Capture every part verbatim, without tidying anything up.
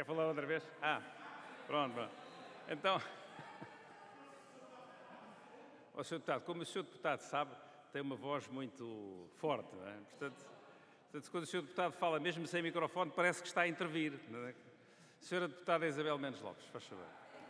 Quer falar outra vez? Ah, pronto, pronto. Então, o senhor Deputado, como o senhor Deputado sabe, tem uma voz muito forte, não é? Portanto, portanto, quando o senhor Deputado fala, mesmo sem microfone, parece que está a intervir. Não é? Senhora Deputada Isabel Mendes Lopes, faz favor.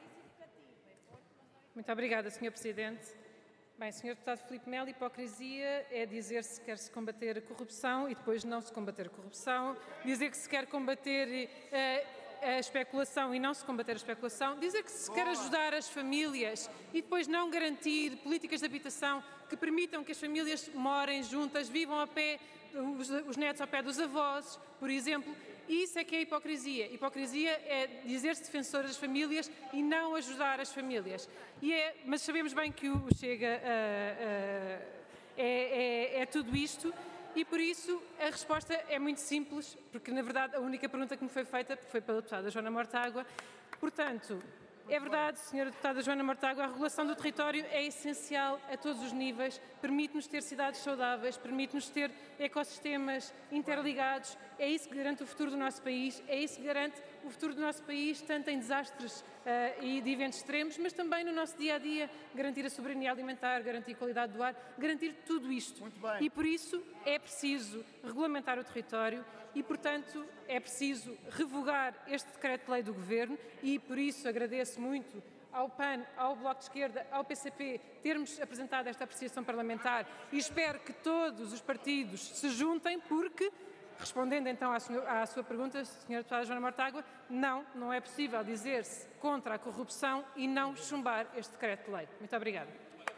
Muito obrigada, senhor Presidente. Bem, senhor Deputado Filipe Melo, hipocrisia é dizer se quer se combater a corrupção e depois não se combater a corrupção, dizer que se quer combater uh, a especulação e não se combater a especulação, dizer que se quer ajudar as famílias e depois não garantir políticas de habitação que permitam que as famílias morem juntas, vivam a pé, os, os netos ao pé dos avós, por exemplo. Isso é que é hipocrisia. Hipocrisia é dizer-se defensor das famílias e não ajudar as famílias. E é, mas sabemos bem que o Chega uh, uh, é, é, é tudo isto. E, por isso, a resposta é muito simples, porque, na verdade, a única pergunta que me foi feita foi pela deputada Joana Mortágua. Portanto, é verdade, senhora deputada Joana Mortágua, a regulação do território é essencial a todos os níveis, permite-nos ter cidades saudáveis, permite-nos ter ecossistemas interligados, é isso que garante o futuro do nosso país, é isso que garante o futuro do nosso país, tanto em desastres uh, e de eventos extremos, mas também no nosso dia-a-dia, garantir a soberania alimentar, garantir a qualidade do ar, garantir tudo isto. Muito bem. E por isso é preciso regulamentar o território e, portanto, é preciso revogar este decreto-lei do Governo e, por isso, agradeço muito ao P A N, ao Bloco de Esquerda, ao P C P, termos apresentado esta apreciação parlamentar e espero que todos os partidos se juntem porque, respondendo então à, senhor, à sua pergunta, senhora deputada Joana Mortágua, não, não é possível dizer-se contra a corrupção e não chumbar este decreto-lei. Muito obrigada.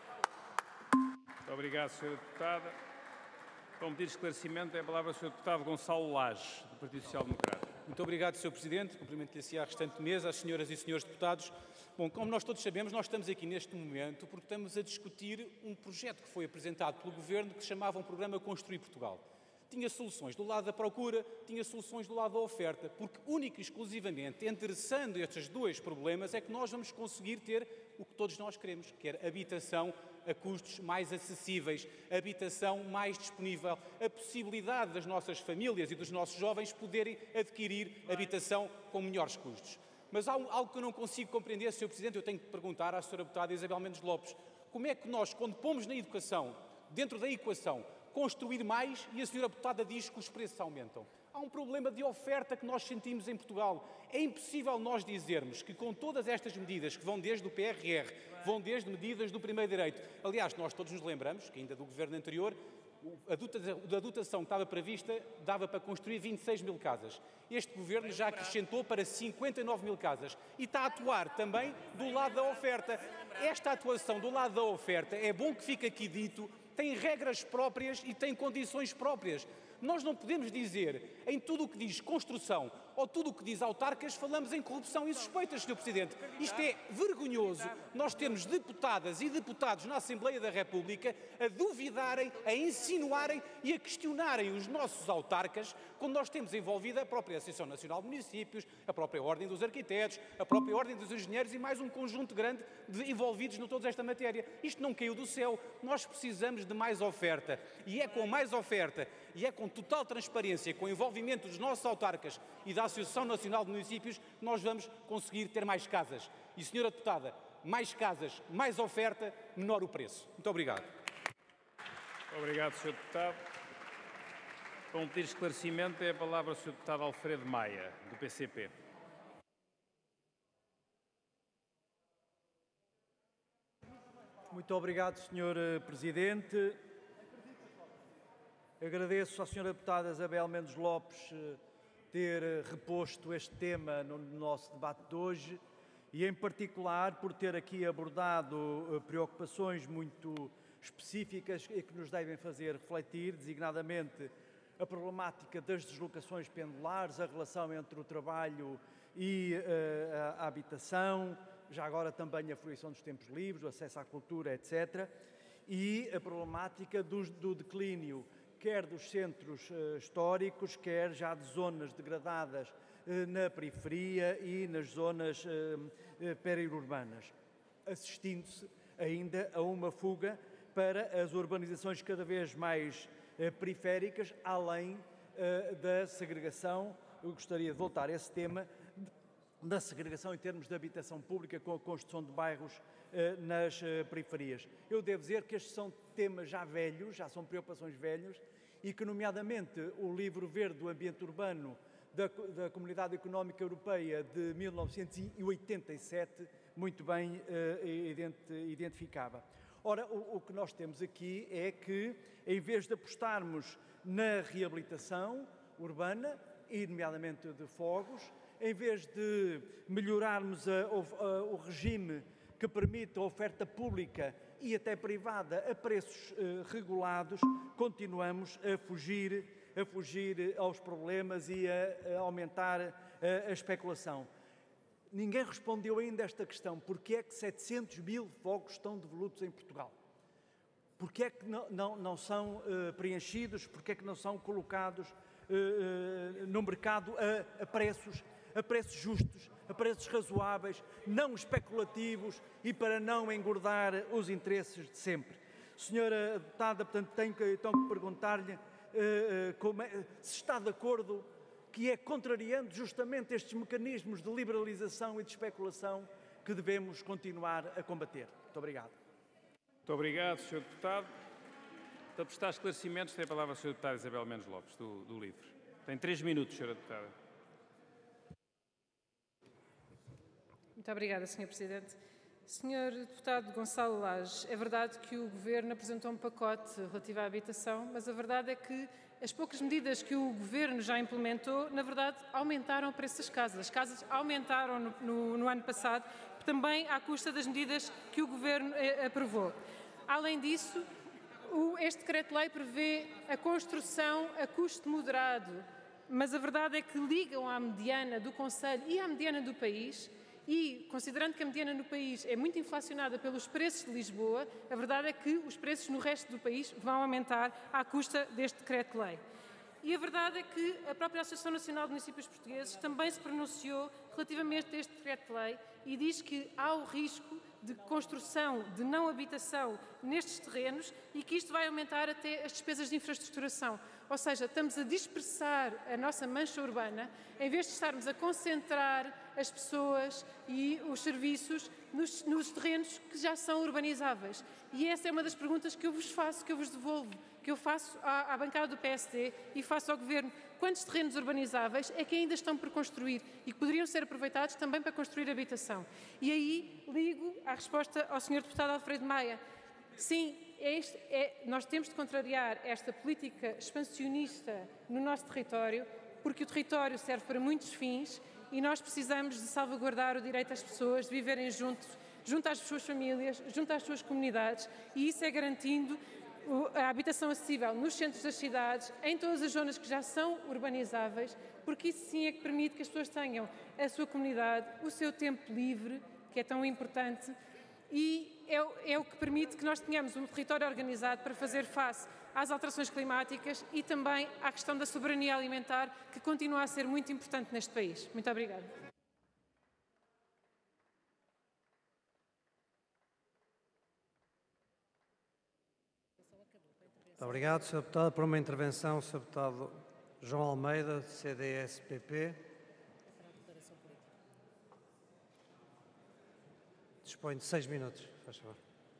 Muito obrigado, senhora Deputada. Para um pedido de esclarecimento, é a palavra ao senhor Deputado Gonçalo Lage, do Partido Social Democrata. Muito obrigado, senhor Presidente. Cumprimento-lhe à restante mesa, às senhoras e senhores deputados. Bom, como nós todos sabemos, nós estamos aqui neste momento porque estamos a discutir um projeto que foi apresentado pelo Governo que se chamava um programa Construir Portugal. Tinha soluções do lado da procura, tinha soluções do lado da oferta, porque única e exclusivamente endereçando estes dois problemas é que nós vamos conseguir ter o que todos nós queremos, que é habitação a custos mais acessíveis, habitação mais disponível, a possibilidade das nossas famílias e dos nossos jovens poderem adquirir habitação com melhores custos. Mas há algo que eu não consigo compreender, senhor Presidente, eu tenho que perguntar à senhora deputada Isabel Mendes Lopes, como é que nós, quando pomos na educação, dentro da equação, construir mais e a senhora deputada diz que os preços aumentam? Há um problema de oferta que nós sentimos em Portugal. É impossível nós dizermos que com todas estas medidas que vão desde o P R R, vão desde medidas do primeiro direito, aliás, nós todos nos lembramos que ainda do governo anterior, a dotação que estava prevista dava para construir vinte e seis mil casas. Este governo já acrescentou para cinquenta e nove mil casas e está a atuar também do lado da oferta. Esta atuação do lado da oferta, é bom que fique aqui dito, tem regras próprias e tem condições próprias. Nós não podemos dizer, em tudo o que diz construção ou tudo o que diz autarcas, falamos em corrupção e suspeitas, senhor Presidente. Isto é vergonhoso. Nós temos deputadas e deputados na Assembleia da República a duvidarem, a insinuarem e a questionarem os nossos autarcas quando nós temos envolvida a própria Associação Nacional de Municípios, a própria Ordem dos Arquitetos, a própria Ordem dos Engenheiros e mais um conjunto grande de envolvidos no toda esta matéria. Isto não caiu do céu. Nós precisamos de mais oferta. E é com mais oferta e é com total transparência, com o envolvimento dos nossos autarcas e da Associação Nacional de Municípios, que nós vamos conseguir ter mais casas. E, senhora deputada, mais casas, mais oferta, menor o preço. Muito obrigado. Obrigado, senhor Deputado. Para um pedido de esclarecimento, é a palavra ao senhor Deputado Alfredo Maia, do P C P. Muito obrigado, senhor Presidente. Agradeço à senhora deputada Isabel Mendes Lopes ter reposto este tema no nosso debate de hoje e, em particular, por ter aqui abordado preocupações muito específicas e que nos devem fazer refletir, designadamente a problemática das deslocações pendulares, a relação entre o trabalho e uh, a habitação, já agora também a fruição dos tempos livres, o acesso à cultura, etcétera, e a problemática do, do declínio quer dos centros uh, históricos, quer já de zonas degradadas uh, na periferia e nas zonas uh, uh, periurbanas, assistindo-se ainda a uma fuga para as urbanizações cada vez mais uh, periféricas, além uh, da segregação. Eu gostaria de voltar a esse tema, da segregação em termos de habitação pública com a construção de bairros eh, nas eh, periferias. Eu devo dizer que estes são temas já velhos, já são preocupações velhas, e que, nomeadamente, o Livro Verde do Ambiente Urbano da, da Comunidade Económica Europeia de mil novecentos e oitenta e sete muito bem eh, identificava. Ora, o, o que nós temos aqui é que, em vez de apostarmos na reabilitação urbana, e nomeadamente de fogos, em vez de melhorarmos a, a, o regime que permite a oferta pública e até privada a preços eh, regulados, continuamos a fugir, a fugir aos problemas e a, a aumentar a, a especulação. Ninguém respondeu ainda a esta questão. Porquê é que setecentos mil fogos estão devolutos em Portugal? Porquê é que não, não, não são uh, preenchidos? Porquê é que não são colocados uh, uh, no mercado a, a preços a preços justos, a preços razoáveis, não especulativos e para não engordar os interesses de sempre? Senhora Deputada, portanto, tenho que, então, que perguntar-lhe uh, uh, como é, se está de acordo que é contrariando justamente estes mecanismos de liberalização e de especulação que devemos continuar a combater. Muito obrigado. Muito obrigado, senhor Deputado. Para prestar esclarecimentos, tem a palavra a senhora Deputada Isabel Mendes Lopes, do, do LIVRE. Tem três minutos, senhora Deputada. Muito obrigada, senhor Presidente. senhor Deputado Gonçalo Lage, é verdade que o Governo apresentou um pacote relativo à habitação, mas a verdade é que as poucas medidas que o Governo já implementou, na verdade, aumentaram o preço das casas. As casas aumentaram no, no, no ano passado, também à custa das medidas que o Governo eh, aprovou. Além disso, o, este decreto-lei prevê a construção a custo moderado, mas a verdade é que ligam à mediana do Conselho e à mediana do país. E, considerando que a mediana no país é muito inflacionada pelos preços de Lisboa, a verdade é que os preços no resto do país vão aumentar à custa deste decreto-lei. E a verdade é que a própria Associação Nacional de Municípios Portugueses também se pronunciou relativamente a este decreto-lei e diz que há o risco de construção de não habitação nestes terrenos e que isto vai aumentar até as despesas de infraestruturação. Ou seja, estamos a dispersar a nossa mancha urbana, em vez de estarmos a concentrar as pessoas e os serviços nos, nos terrenos que já são urbanizáveis. E essa é uma das perguntas que eu vos faço, que eu vos devolvo, que eu faço à, à bancada do P S D e faço ao Governo. Quantos terrenos urbanizáveis é que ainda estão por construir e que poderiam ser aproveitados também para construir habitação? E aí ligo à resposta ao senhor Deputado Alfredo Maia. Sim, é este, é, nós temos de contrariar esta política expansionista no nosso território, porque o território serve para muitos fins e nós precisamos de salvaguardar o direito das pessoas de viverem juntos, junto às suas famílias, junto às suas comunidades, e isso é garantindo a habitação acessível nos centros das cidades, em todas as zonas que já são urbanizáveis, porque isso sim é que permite que as pessoas tenham a sua comunidade, o seu tempo livre, que é tão importante, e é, é o que permite que nós tenhamos um território organizado para fazer face às alterações climáticas e também à questão da soberania alimentar, que continua a ser muito importante neste país. Muito obrigada. Muito obrigado, senhor Deputado. Para uma intervenção, senhor Deputado João Almeida, C D S P P. Dispõe de seis minutos, faz favor.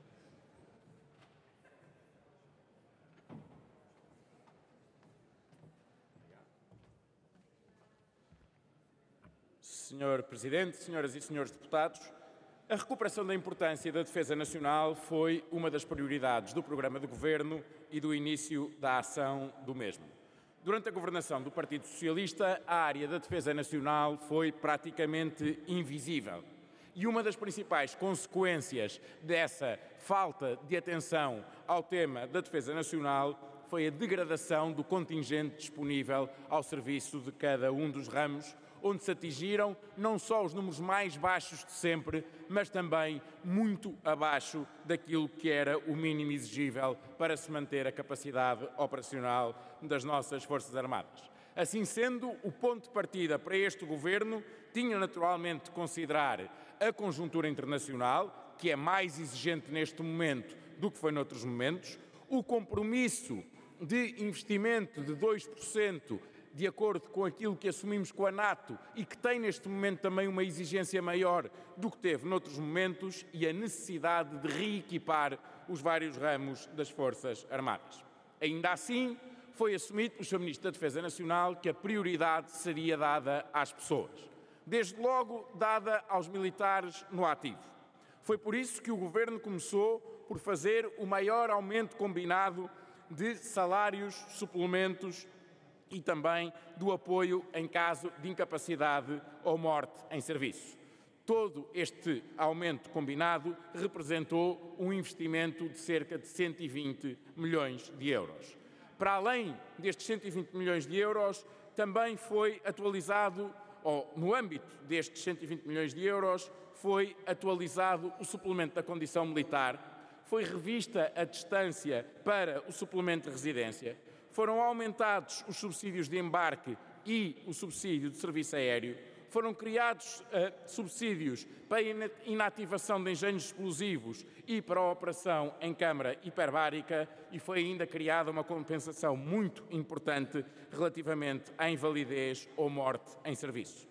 senhor Presidente, senhoras e senhores deputados, a recuperação da importância da defesa nacional foi uma das prioridades do programa de governo e do início da ação do mesmo. Durante a governação do Partido Socialista, a área da defesa nacional foi praticamente invisível. E uma das principais consequências dessa falta de atenção ao tema da defesa nacional foi a degradação do contingente disponível ao serviço de cada um dos ramos, onde se atingiram não só os números mais baixos de sempre, mas também muito abaixo daquilo que era o mínimo exigível para se manter a capacidade operacional das nossas Forças Armadas. Assim sendo, o ponto de partida para este Governo tinha naturalmente de considerar a conjuntura internacional, que é mais exigente neste momento do que foi noutros momentos, o compromisso de investimento de dois por cento de acordo com aquilo que assumimos com a NATO e que tem neste momento também uma exigência maior do que teve noutros momentos, e a necessidade de reequipar os vários ramos das Forças Armadas. Ainda assim, foi assumido pelo senhor Ministro da Defesa Nacional que a prioridade seria dada às pessoas, desde logo dada aos militares no ativo. Foi por isso que o Governo começou por fazer o maior aumento combinado de salários, suplementos e também do apoio em caso de incapacidade ou morte em serviço. Todo este aumento combinado representou um investimento de cerca de cento e vinte milhões de euros. Para além destes cento e vinte milhões de euros, também foi atualizado, ou no âmbito destes cento e vinte milhões de euros, foi atualizado o suplemento da condição militar, foi revista a distância para o suplemento de residência, foram aumentados os subsídios de embarque e o subsídio de serviço aéreo, foram criados uh, subsídios para a inativação de engenhos explosivos e para a operação em câmara hiperbárica, e foi ainda criada uma compensação muito importante relativamente à invalidez ou morte em serviço.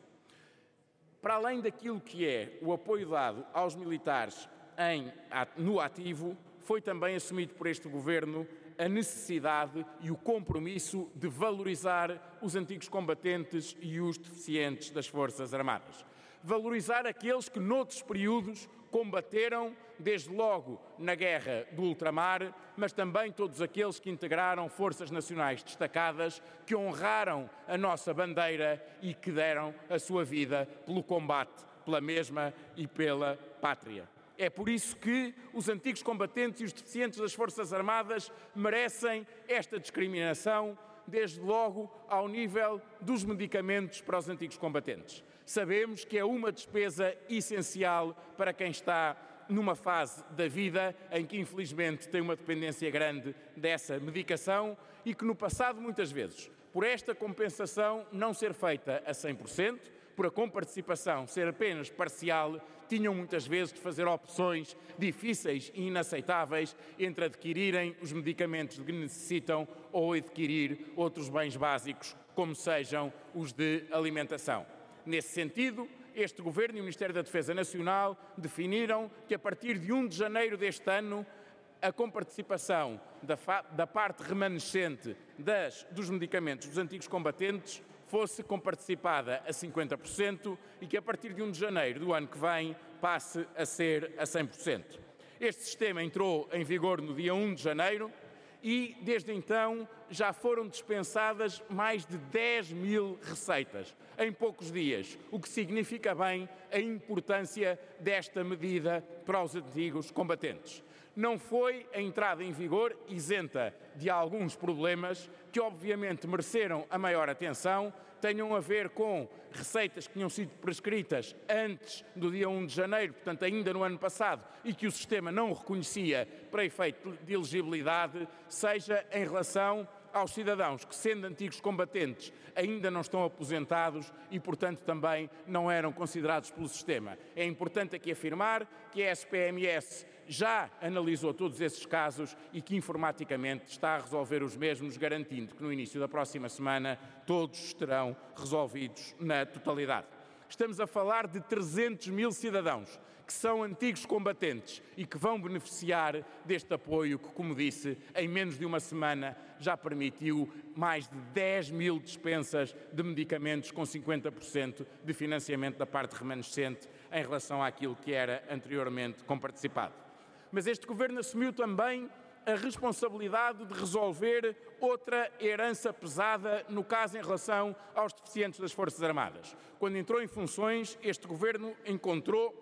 Para além daquilo que é o apoio dado aos militares em, no ativo, foi também assumido por este Governo a necessidade e o compromisso de valorizar os antigos combatentes e os deficientes das Forças Armadas. Valorizar aqueles que noutros períodos combateram, desde logo na Guerra do Ultramar, mas também todos aqueles que integraram forças nacionais destacadas, que honraram a nossa bandeira e que deram a sua vida pelo combate, pela mesma e pela pátria. É por isso que os antigos combatentes e os deficientes das Forças Armadas merecem esta discriminação, desde logo ao nível dos medicamentos para os antigos combatentes. Sabemos que é uma despesa essencial para quem está numa fase da vida em que, infelizmente, tem uma dependência grande dessa medicação e que, no passado, muitas vezes, por esta compensação não ser feita a cem por cento, por a comparticipação ser apenas parcial, tinham muitas vezes de fazer opções difíceis e inaceitáveis entre adquirirem os medicamentos de que necessitam ou adquirir outros bens básicos, como sejam os de alimentação. Nesse sentido, este Governo e o Ministério da Defesa Nacional definiram que, a partir de primeiro de janeiro deste ano, a comparticipação da, da parte remanescente das, dos medicamentos dos antigos combatentes fosse comparticipada a cinquenta por cento e que, a partir de primeiro de janeiro do ano que vem, passe a ser a cem por cento. Este sistema entrou em vigor no dia primeiro de janeiro e, desde então, já foram dispensadas mais de dez mil receitas em poucos dias, o que significa bem a importância desta medida para os antigos combatentes. Não foi a entrada em vigor isenta de alguns problemas que, obviamente, mereceram a maior atenção, tenham a ver com receitas que tinham sido prescritas antes do dia primeiro de janeiro, portanto ainda no ano passado, e que o sistema não reconhecia para efeito de elegibilidade, seja em relação aos cidadãos que, sendo antigos combatentes, ainda não estão aposentados e, portanto, também não eram considerados pelo sistema. É importante aqui afirmar que a S P M S já analisou todos esses casos e que informaticamente está a resolver os mesmos, garantindo que no início da próxima semana todos estarão resolvidos na totalidade. Estamos a falar de trezentos mil cidadãos que são antigos combatentes e que vão beneficiar deste apoio que, como disse, em menos de uma semana já permitiu mais de dez mil dispensas de medicamentos com cinquenta por cento de financiamento da parte remanescente em relação àquilo que era anteriormente comparticipado. Mas este Governo assumiu também a responsabilidade de resolver outra herança pesada, no caso em relação aos deficientes das Forças Armadas. Quando entrou em funções, este Governo encontrou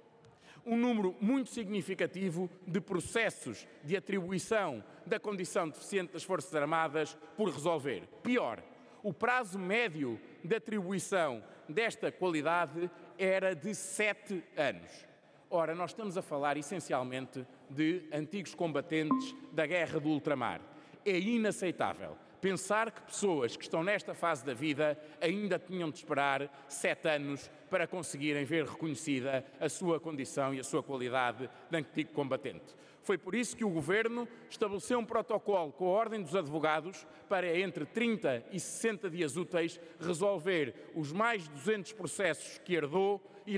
um número muito significativo de processos de atribuição da condição de deficiente das Forças Armadas por resolver. Pior, o prazo médio de atribuição desta qualidade era de sete anos. Ora, nós estamos a falar essencialmente de antigos combatentes da Guerra do Ultramar. É inaceitável Pensar que pessoas que estão nesta fase da vida ainda tinham de esperar sete anos para conseguirem ver reconhecida a sua condição e a sua qualidade de antigo combatente. Foi por isso que o Governo estabeleceu um protocolo com a Ordem dos Advogados para, entre trinta e sessenta dias úteis, resolver os mais de duzentos processos que herdou e